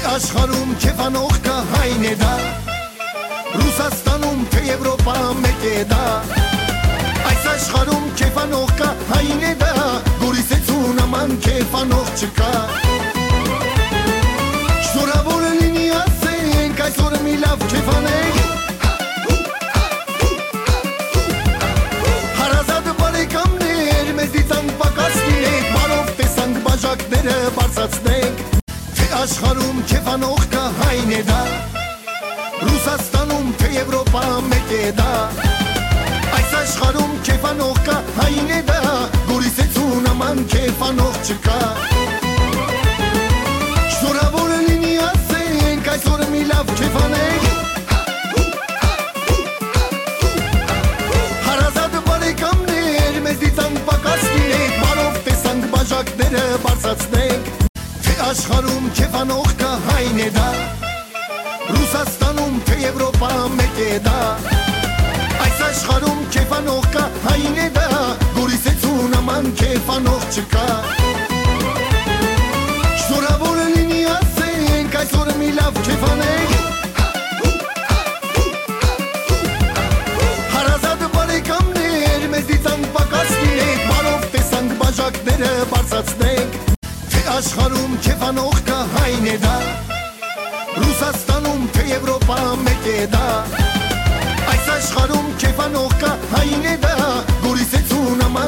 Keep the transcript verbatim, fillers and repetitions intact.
Աշխարհում քեֆանող կա հայն է դա, Ռուսաստանում թե Եվրոպա մեկ է դա, այս աշխարհում քեֆանող կա հայն է դա, Գորիսեցու նման քեֆանող չկա։ Շնորհավոր լինի ասենք այսօր մի լավ քեֆանենք, հարազատ բարեկամներ մեզից անպակաս լինենք, բարով տեսանք բաժակները բարձրացնենք։ Աշխարհում քեֆանող կա հայն է դա, Ռուսաստանում թե Եվրոպա մեկ է դա, այս աշխարհում քեֆանող կա հայն է դա, Գորիսեցու նման քեֆանող չկա։ Շնորհավոր լինի ասենք այսօր մի լավ քեֆանենք, հարազատ բարեկամներ մեզից անպակաս լինենք, բարով տեսանք բաժակները բարձրացնենք։ Աշխարհում քեֆանող կա հայն է դա, Ռուսաստանում թե Եվրոպա մեկ է դա, այս աշխարհում քեֆանող կա հայն է դա, Գորիսեցու նման քեֆանող չկա։ Շնորհավոր լինի ասենք այսօր մի լավ քեֆանենք, հարազատ բարեկամներ մեզից անպակաս լինենք, բարով տեսանք բաժակները բարձրացնենք։ Աշխարհում քեֆանող կա հայն է դա, Ռուսաստանում թե Եվրոպա մեկ է դա, այս աշխարհում քեֆանող կա հայն է դա, Գորիսեցու նման